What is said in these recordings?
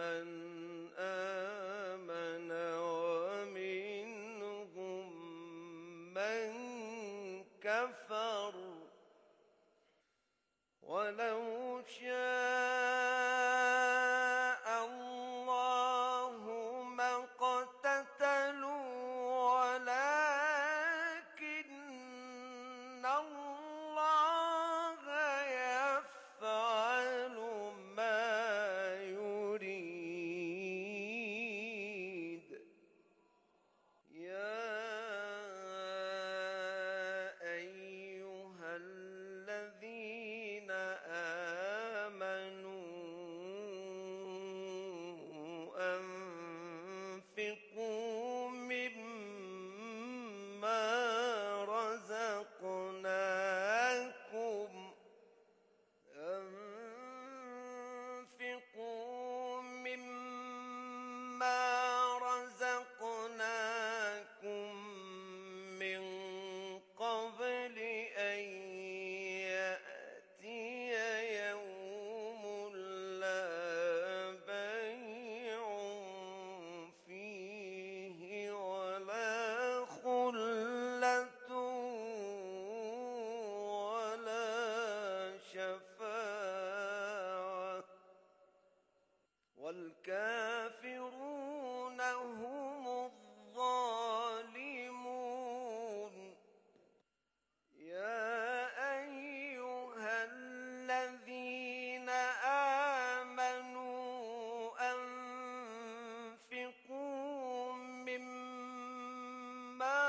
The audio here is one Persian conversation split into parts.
من آمن ومنهم من كفر ولو شاء الله ما اقتتلوا ولكن الله يفعل ما يريد. يا أيها الذين آمنوا أنفقوا مما رزقناكم من قبل أن يأتي يوم لا بيع فيه ولا خلة ولا شفاعة والكافرون هم الظالمون. يا أيها الذين آمنوا أنفقوا مما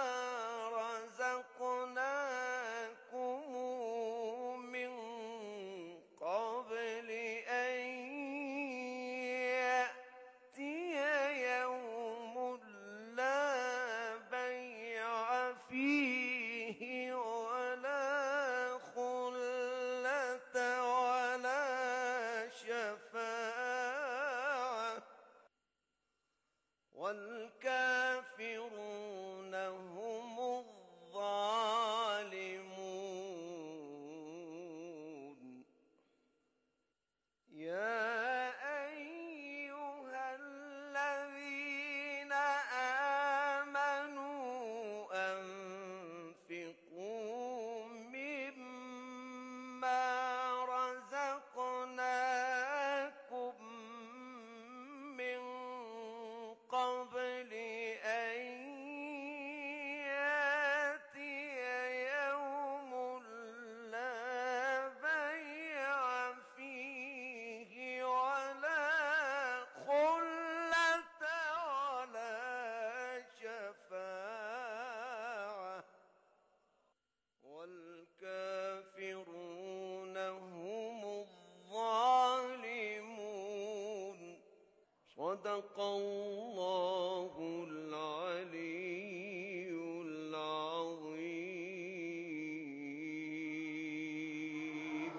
رزقناكم من قبل أن يأتي يوم لا بيع فيه ولا خلة ولا شفاعة والكافرون هم الظالمون. يا أيها الذين آمنوا أنفقوا مما رزقناكم من قبل أن يأتي يوم لا بيع فيه ولا خلة ولا شفاعة والكافرون هم الظالمون. صدق الله العلي العظيم.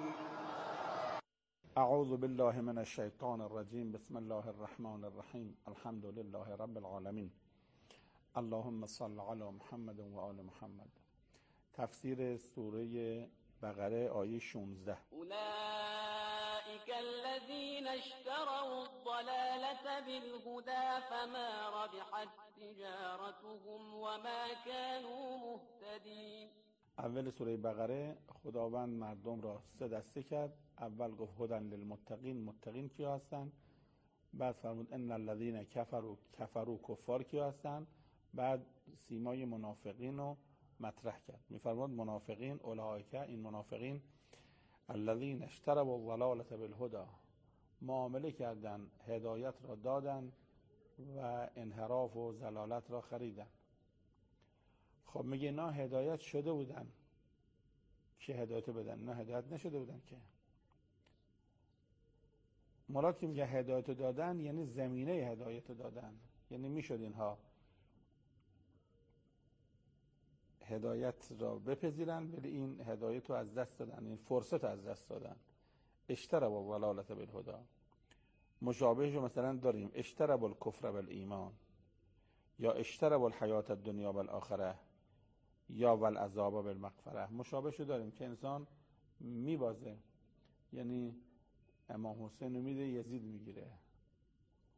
اعوذ بالله من الشیطان الرجیم. بسم الله الرحمن الرحیم. الحمد لله رب العالمین. اللهم صل علی محمد و آل محمد. تفسیر سوره بقره آیه 16. أولئك الذين اشتروا الضلالة بالهدى فما ربحت تجارتهم وما كانوا مهتدين. اول سوره بقره خداوند مردم را سه دسته کرد. اول گفت هدن للمتقین، متقین کیا هستن؟ بعد فرمود ان الذین کفروا کفار کیا هستن؟ بعد سیمای منافقین رو مطرح کرد. میفرماد منافقین اولئک، این منافقین الذین اشتروا الضلالة بالهدى، معامله کردن هدایت را دادن و انحراف و ضلالت را خریدن. خب میگه اینا هدایت شده بودن که هدایت بدن، نه هدایت نشده بودن که. مراد که میگه هدایت دادن یعنی زمینه هدایت دادن، یعنی میشد اینها هدایت را بپذیرن ولی این هدایت رو از دست دادن، این فرصت رو از دست دادن. اشتروا الضلالة بالهدى. مشابهش رو مثلا داریم اشتروا الکفر بالایمان، یا اشتروا الحیات الدنیا بالآخره، یا والعذاب بالمغفره. مشابهش رو داریم که انسان میبازه، یعنی امام حسین رو میده یزید میگیره،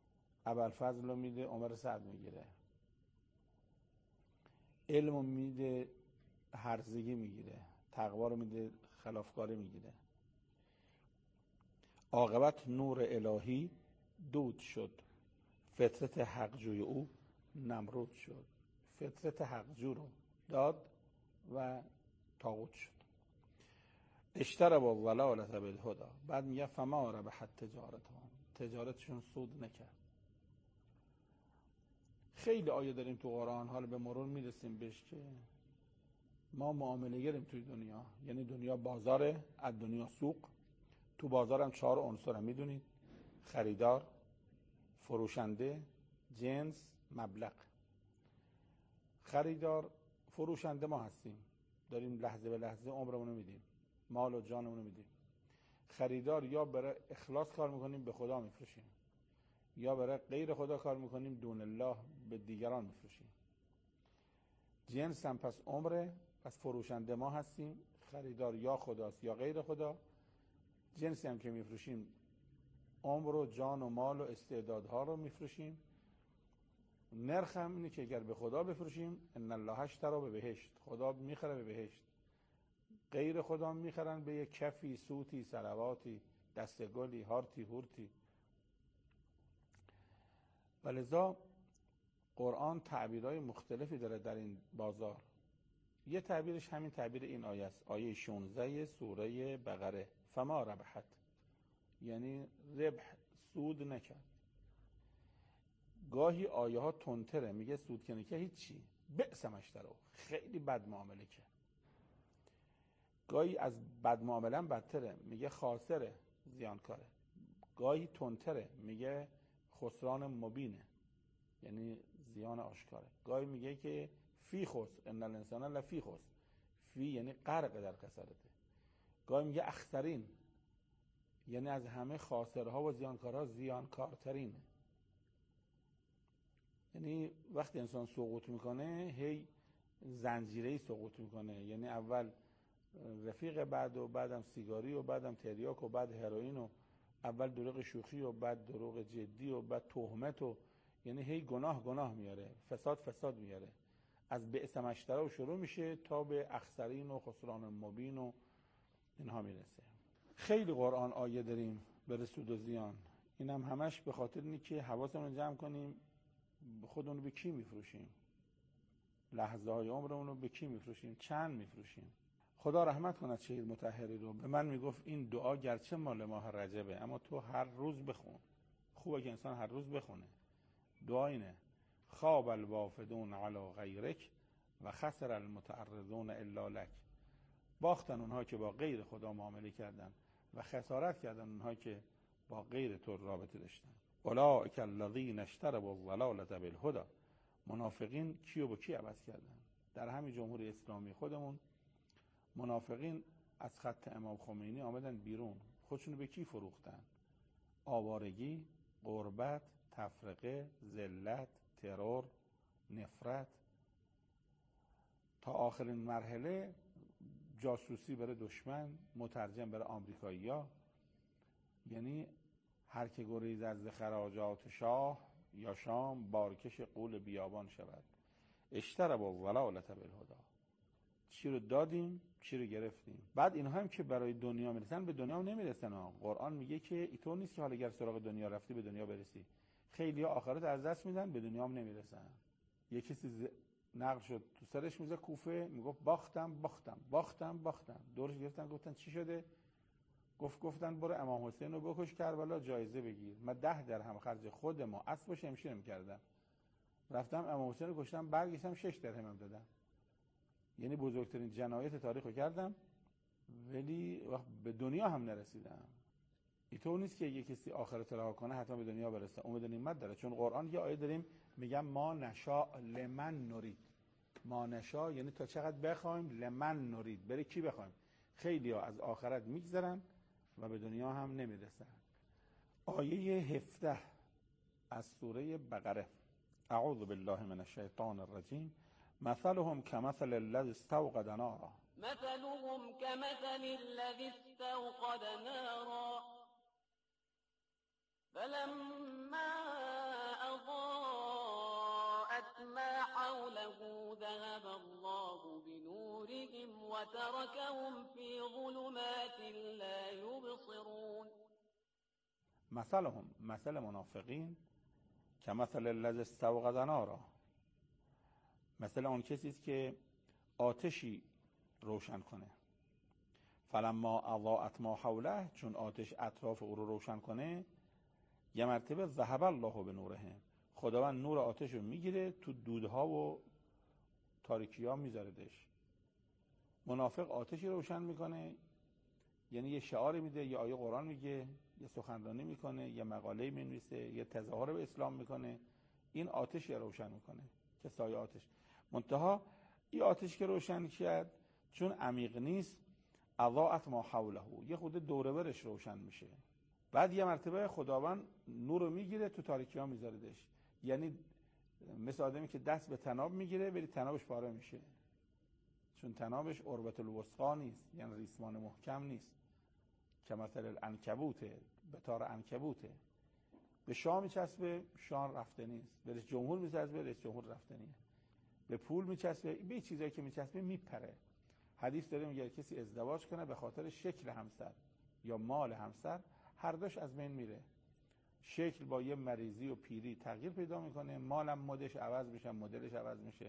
ابوالفضل رو میده عمر سعد میگیره، علم رو میده هرزگی میگیره، تقوا رو میده خلافکاری میگیره. عاقبت نور الهی دود شد، فطرت حقجوی او نمرود شد. فطرت حقجو رو داد و طاغوت شد. اشترى با ضلالت بالهدى. بعد میگه فما ربحت تجارتهم، تجارتشون سود نکرد. خیلی آیه داریم تو قرآن، حالا به مرور میرسیم بهش که ما معامله گریم توی دنیا. یعنی دنیا بازاره، از دنیا سوق. تو بازارم 4 عنصر هم میدونید: خریدار، فروشنده، جنس، مبلغ. خریدار فروشنده ما هستیم، داریم لحظه به لحظه عمرمون رو میدیم، مال و جانمون رو میدیم. خریدار یا برای اخلاص کار میکنیم به خدا میفروشیم، یا برای غیر خدا کار میکنیم دون الله به دیگران میفروشیم. جنس هم پس عمره، پس فروشنده ما هستیم، خریدار یا خداست یا غیر خدا. جنسی هم که میفروشیم عمر و جان و مال و استعدادها رو میفروشیم. نرخ هم اینه که اگر به خدا بفروشیم ان الله اشتری به بهشت، خدا میخره به بهشت. غیر خدا میخرن به یک کفی، سوتی، صلواتی، دستگلی، هارتی، هورتی. ولذا قرآن تعبیرهای مختلفی داره در این بازار. یه تعبیرش همین تعبیر این آیه است، آیه 16 سوره بقره: فما ربحت، یعنی ربح، سود نکرد. گاهی آیه ها تندتره، میگه سود کنه که هیچی، بئس ما اشتروا، خیلی بد معامله کرد. گاهی از بد معامله هم بدتره، میگه خاسره، زیانکاره. گاهی تندتره، میگه خسران مبینه، یعنی زیان آشکاره. گاهی میگه که فی خسر، ان الانسان لفی خسر، فی یعنی غرق در خسارته. گاهی میگه اخسرین، یعنی از همه خاسرها و زیانکارها زیانکارترینه. یعنی وقتی انسان سقوط میکنه هی زنجیره‌ای سقوط میکنه، یعنی اول رفیق بد و بعدم سیگاری و بعدم تریاک و بعد هروئین و اول دروغ شوخی و بعد دروغ جدی و بعد تهمت و یعنی هی گناه میاره، فساد میاره. از بئس ما اشتروا شروع میشه تا به اخسرین و خسران مبین و اینها میرسه. خیلی قرآن آیه داریم به سود و زیان. اینم همش به خاطر اینه که حواسمون جمع کنیم خودمون رو به کی میفروشیم، لحظه های عمرمون رو به کی میفروشیم، چند میفروشیم. خدا رحمت کند شهید مطهری رو. به من میگفت این دعا گرچه مال ماه رجبه اما تو هر روز بخون. خوبه که انسان هر روز بخونه. دعا اینه: خواب الوافدون علی غیرک و خسر المتعرضون الا لک. باختن اونها که با غیر خدا معامله کردن و خسارت کردن اونها که با غیر تو رابطه داشتن. اولئک الذین اشتروا الضلالة بالهدى. منافقین کیو با کی عوض کردن؟ در همین جمهوری اسلامی خودمون منافقین از خط امام خمینی آمدن بیرون، خودشونو به کی فروختن؟ آوارگی، غربت، تفرقه، ذلت، ترور، نفرت، تا آخرین مرحله جاسوسی برای دشمن، مترجم برای آمریکایی‌ها. یعنی هر که گریز از خراجات شاه یا شام بارکش قول بیابان شود. اشترى با ضلالة بالهدى. چی رو دادیم، چی رو گرفتیم. بعد اینها هم که برای دنیا میرسن به دنیا هم نمیرسن. قرآن میگه که اینطور نیست که حالا اگر سراغ دنیا رفتی به دنیا برسی. خیلی ها آخرت از دست میدن به دنیا هم نمیرسن. یکی نقل شد تو سرش میزه کوفه، میگفت باختم. دورش گرفتن گفتن چی شده؟ گفتن برو امام حسین رو بکش کربلا جایزه بگیر. من 10 درهم خرج خودم و اسب و شمشیرم کردم، رفتم امام حسین رو کشتم، برگشتم 6 درهمم دادم. یعنی بزرگترین جنایت تاریخ رو کردم ولی به دنیا هم نرسیدم. اینطور نیست که یک کسی آخرت رها کنه حتما به دنیا برسه. امید نعمت داره، چون قرآن یه آیه داریم میگم ما نشاء لمن نرید. ما نشاء یعنی تا چقدر بخوایم، لمن نرید، برای کی بخوایم. خیلی ها از آخرت میگذرن و به دنیا هم نمیرسن. آیه 17 از سوره بقره: اعوذ بالله من الشیطان الرجیم مثلهم كمثل الذي استوقد نارا. مثلهم كمثل الذي استوقد نارا فلما ما حوله ذهب الله بنورهم وتركهم في ظلمات لا يبصرون. مثل منافقین کمثل الذی استوقد نارا، مثل اون کسی است که آتشی روشن کنه. فلما اضاءت ما حوله، چون آتش اطراف او رو روشن کنه، یه مرتبه ذهب الله بنورهم، خداوند نور آتش رو میگیره تو دودها و تاریکی ها میذاردش. منافق آتشی روشن میکنه، یعنی یه شعار میده، یه آیه قرآن میگه، یه سخنرانی میکنه، یه مقاله مینویسه، یه تظاهر به اسلام میکنه، این آتشی روشن میکنه که سایه آتش. منتها این آتش که روشن کرد چون عمیق نیست، اضاءت ما حوله، یه خود دوره برش روشن میشه. بعد یه مرتبه خداوند نور رو میگیره تو تاریکی ها میذاردش. یعنی مثل آدمی که دست به طناب میگیره ولی طنابش پاره میشه، چون طنابش عروة الوثقی نیست، یعنی ریسمان محکم نیست، که مثل العنکبوته، به تار عنکبوته. به شاه میچسبه، شاه رفته نیست. به رئیس جمهور میچسبه، رئیس جمهور رفته نیست. به پول میچسبه، به چیزایی که میچسبه میپره. حدیث داره میگه کسی ازدواج کنه به خاطر شکل همسر یا مال همسر، هر دوش از بین میره. شکل با یه مریضی و پیری تغییر پیدا میکنه، مالم مدش عوض میشه، مدلش عوض میشه.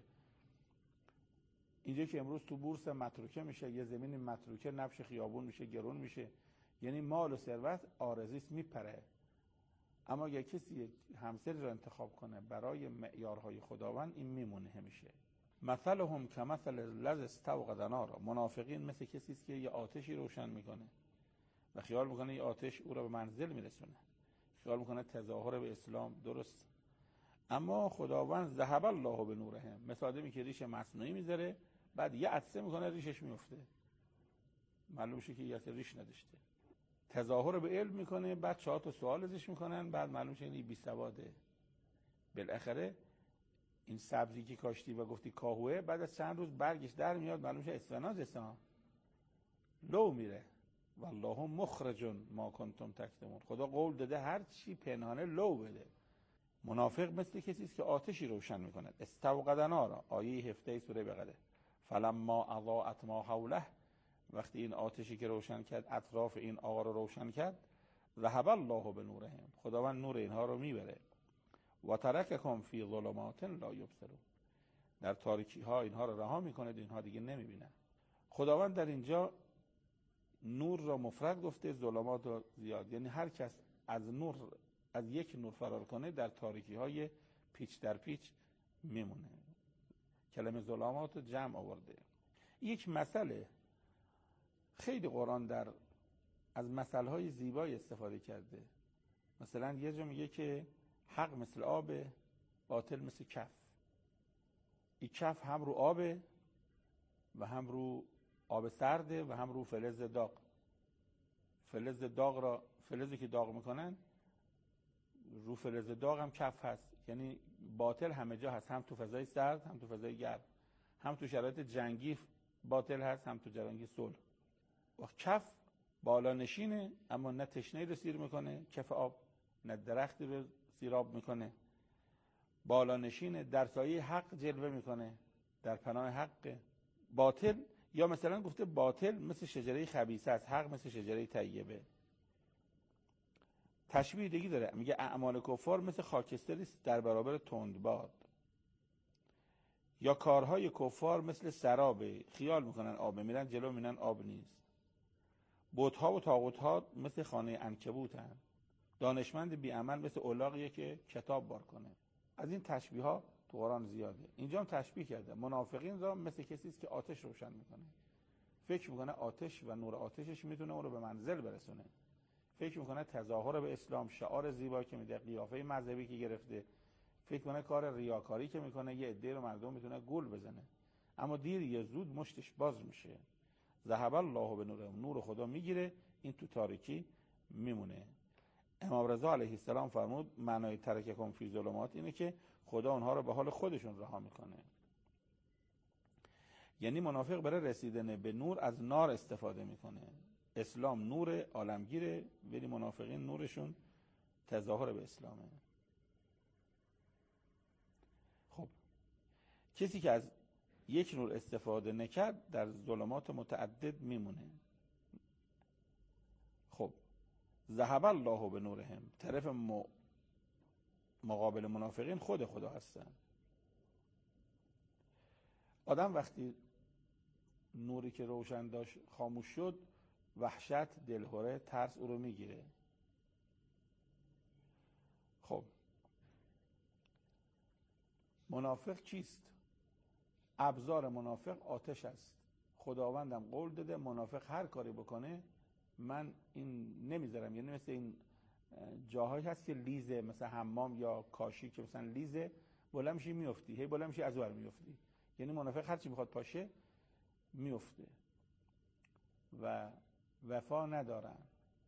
اینجا که امروز تو بورس متروکه میشه، یه زمین متروکه نبش خیابون میشه، گرون میشه. یعنی مال و ثروت عارضیست، میپره. اما اگه کسی همسری رو انتخاب کنه برای معیارهای خداوند، این میمونه همیشه. مثلهم کمثل الذی استوقد نارا، منافقین مثل کسی است که یه آتشی روشن میکنه و خیال میکنه این آتش او را به منزل میرسونه، خیال میکنه تظاهر به اسلام درست. اما خداوند ذهب الله بنورهم، مثل آدمی که ریش مصنوعی میذاره، بعد یه عطسه میکنه ریشش میفته، معلوم شه که یه ریش نداشته. تظاهر به علم میکنه، بعد 4 تا سوال ازش میکنن، بعد معلوم شه این بی سواده. بالاخره این سبزی که کاشتی و گفتی کاهوه، بعد از چند روز برگش در میاد، معلوم شه اسفناج اسلام لو میره. والله مخرج ما کنتم تکتمون، خدا قول داده هر چی پنهانه لو بده. منافق مثل کسی است که آتشی روشن میکنه. استوقد نارا، آیه 17 سوره بقره. فلما اضاءت ما حوله، وقتی این آتشی که روشن کرد اطراف این آقا رو روشن کرد، ذهب الله بنورهم، خداوند نور اینها رو میبره. و ترککم فی ظلمات لا یبصرون، در تاریکی ها اینها رو رها میکنه، اینها دیگه نمیبینن. خداوند در اینجا نور را مفرد گفته، ظلمات را زیاد. یعنی هر کس از یک نور فرار کنه در تاریکی های پیچ در پیچ میمونه. کلمه ظلمات جمع آورده. یک مسئله خیلی قرآن از مثل های زیبایی استفاده کرده. مثلا یه جا میگه که حق مثل آب، باطل مثل کف. این کف هم رو آبه و هم رو آب سرده و هم رو فلز داغ. فلزی که داغ میکنن رو فلز داغ هم کف هست. یعنی باطل همه جا هست، هم تو فضای سرد هم تو فضای گرم، هم تو شرایط جنگی باطل هست، هم تو جنگی صلح. و کف بالا نشینه، اما نه تشنه‌ای رو سیر میکنه کف آب، نه درختی رو سیراب میکنه. بالا نشینه، در سایه حق جلوه میکنه، در پناه حق. باطل، یا مثلا گفته باطل مثل شجره خبیثه است، حق مثل شجره طیبه. تشبیه دیگه داره، میگه اعمال کفار مثل خاکستری است در برابر تندباد، یا کارهای کفار مثل سرابه، خیال میکنن آبه، میرن جلو میرن آب نیست. بت‌ها و طاغوت‌ها مثل خانه عنکبوتن. دانشمند بی عمل مثل الاغیه که کتاب بار کنه. از این تشبیه ها تو قرآن زیاده. اینجا هم تشبیه کرده منافقین را مثل کسی است که آتش روشن میکنه، فکر میکنه آتش و نور آتشش میتونه اون رو به منزل برسونه. فکر میکنه تظاهر به اسلام، شعار زیبایی که میده، قیافه مذهبی که گرفته، فکر کنه کار ریاکاری که میکنه یه عده رو مردم میتونه گول بزنه. اما دیر یا زود مشتش باز میشه. ذهب الله بنورهم، نور خدا میگیره، این تو تاریکی میمونه. امام رضا علیه السلام فرمود معنای ترککم فی ظلمات اینه که خدا اونها رو به حال خودشون رها میکنه. یعنی منافق برای رسیدن به نور از نار استفاده میکنه. اسلام نور عالمگیره، ولی منافقین نورشون تظاهر به اسلامه. خب کسی که از یک نور استفاده نکرد در ظلمات متعدد میمونه. خب ذهب الله به نورهم، طرف مقابل منافقین خود خدا هستن. آدم وقتی نوری که روشن داشت خاموش شد، وحشت، دلهره، ترس او رو میگیره. خب منافق چیست؟ ابزار منافق آتش است. خداوندم قول داده منافق هر کاری بکنه من این نمیذارم. یعنی مثل این جاهایی هست که لیزه، مثلا حمام یا کاشی که مثلا لیزه، بلند میشی میافتی، هی بلند میشی از ور میافتی. یعنی منافق هر چی میخواد پاشه میفته و وفا ندارن.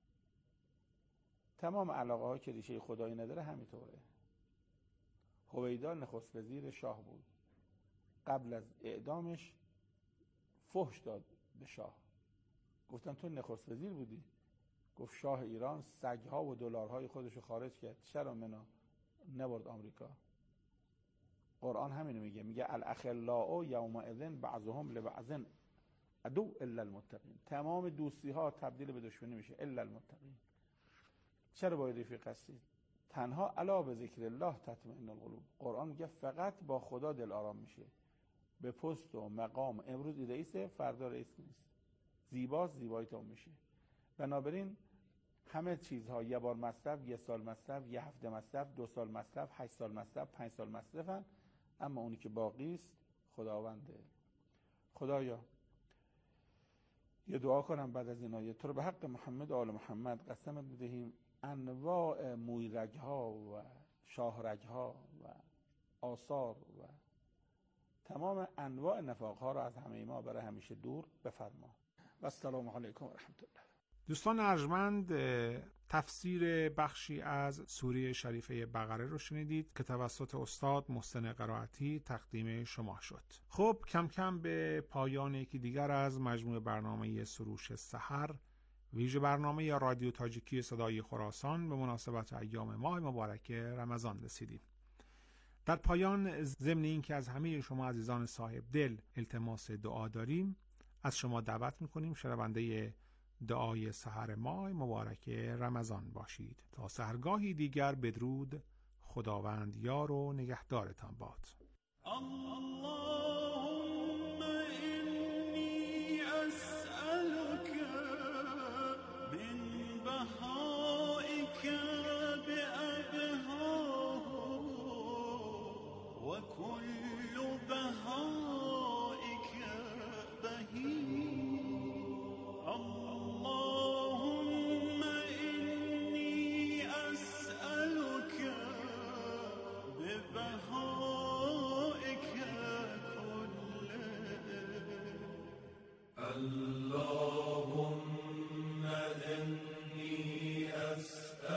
تمام علاقه ها که ریشه خدایی نداره همینطوره. هویدا نخست وزیر شاه بود، قبل از اعدامش فحش داد به شاه. گفتن تو نخست وزیر بودی؟ گفت شاه ایران سگ‌ها و دلارهای خودشو خارج کرد، چرا منو نبرد آمریکا؟ قرآن همینو میگه، میگه الاخلاء یومئذ بعضهم لبعض عدو الا المتقین. تمام دوستی ها تبدیل به دشمنی میشه الا المتقین. چرا باید رفیق هستید؟ تنها الا به ذکر الله تطمئن القلوب. قرآن میگه فقط با خدا دل آرام میشه. به پست و مقام امروز رئیسه، فردا رئیس نیست. زیباست، زیباییتون میشه. بنابراین همه چیزها یه بار مصرف، یه سال مصرف، یه هفته مصرف، 2 سال مصرف، 8 سال مصرف، 5 سال مصرفن، اما اونی که باقی است خداونده. خدایا یه دعا کنم بعد از این آیه، تو رو به حق محمد و آل محمد قسمت بدهیم انواع مویرگ‌ها و شاهرگ‌ها و آثار و تمام انواع نفاق‌ها را از همه ما برای همیشه دور بفرما. و السلام علیکم و رحمت الله. دوستان ارجمند، تفسیر بخشی از سوره شریفه بقره رو شنیدید که توسط استاد محسن قرائتی تقدیم شما شد. خب کم کم به پایان یکی دیگر از مجموعه برنامه سروش سحر، ویژه برنامه رادیو تاجیکی صدای خراسان به مناسبت ایام ماه مبارک رمضان رسیدیم. در پایان ضمن این که از همه شما عزیزان صاحب دل التماس دعا داریم، از شما دعوت میکنیم شنونده دعای سحر ماه مبارک رمضان باشید. تا سحرگاهی دیگر بدرود، خداوند یار و نگهدارتان باد. اللهم إني أسألك من بهائك بأبهاه وكل بهائك بهي. اللهم إني أسألك ببهائك كله. اللهم إني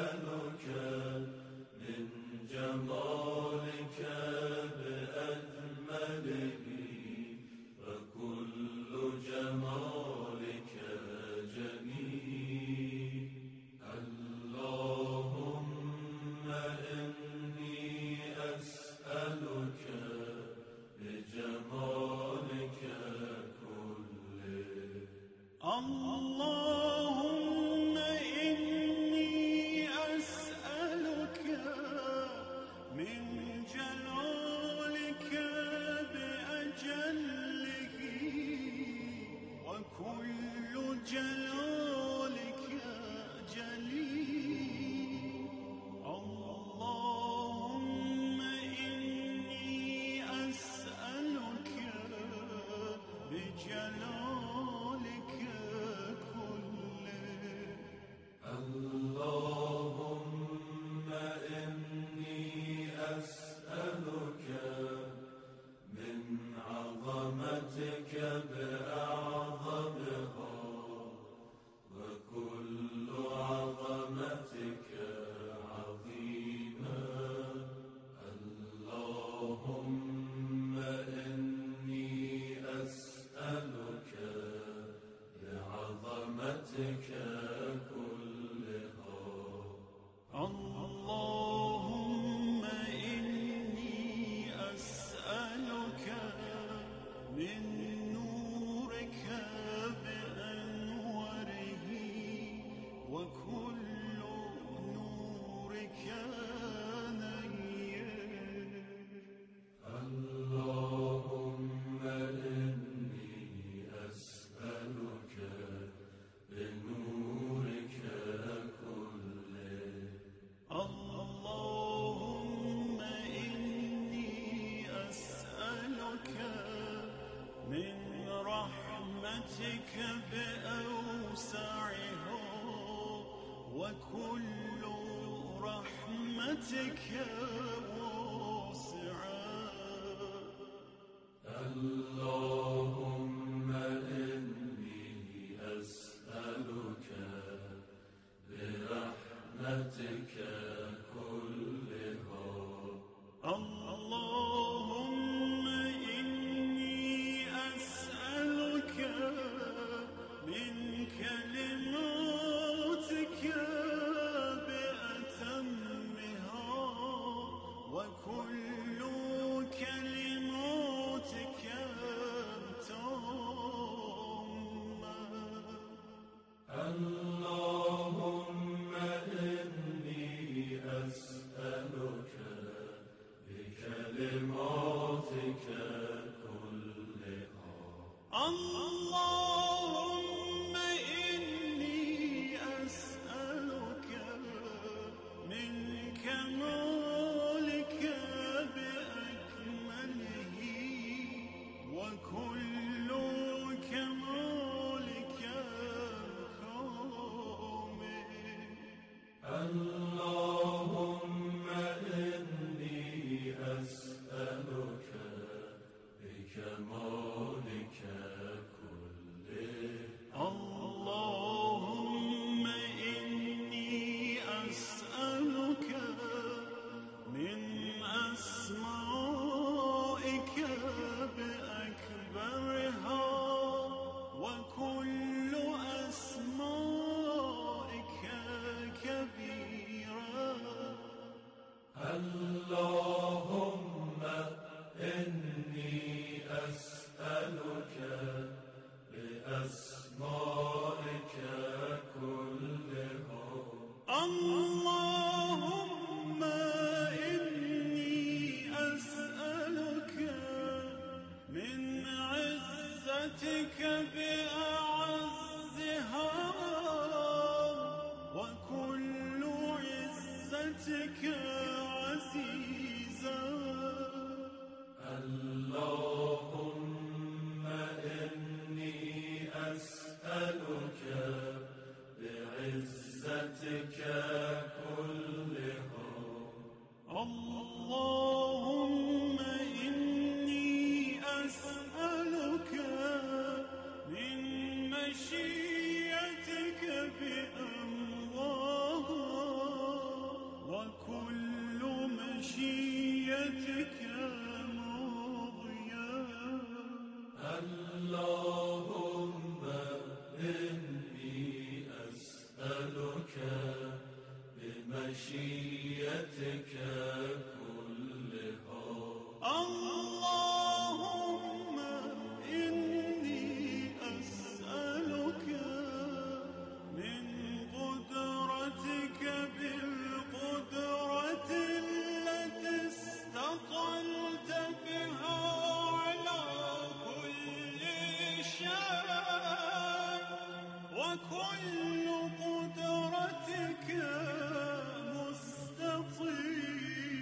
أسألك من جمالك بأجمل رحمتك واسعة اللهم إني أسألك برحمتك كلها اللهم إني أسألك من كلماتك بأتمها وكل كلماتك تامة اللهم إني أسألك بكلماتك كلها اللهم إني أسألك من كمالك بأكمله وكل كمالك كامل اللهم إني أسألك بكمالك كله اللهم إني أسألك من أسمائك بأكبرها وكل أسمائك كبيرة اللهم إني أسألك بأسمائك كلها اللهم إني أسألك من عزتك بأعزها وكل عزتك عزيزا اللهم إني أسألك بعزتك كلها اللهم إني أسألك من مشيئتك بأمرها وكل مشيئتك ماضية اللهم إني أسألك بمشيئتك كلها اللهم إني أسألك من قدرتك بالقدرة التي استطلت بها على كل شيء وكل قدرتك مستطيل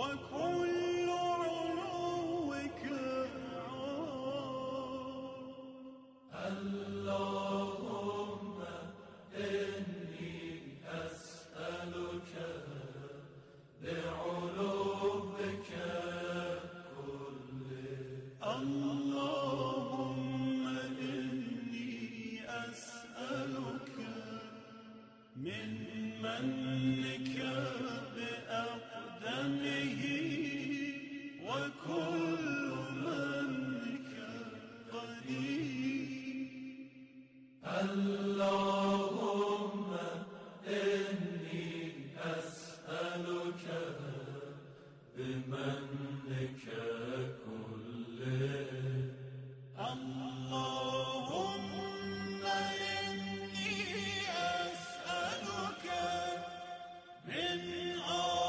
وكل علوك اللهم إني أسألك بعلوك كله اللهم إني أسألك من منك بأقدمه وكل منك قدير اللهم إني أسألك بمنك كله اللهم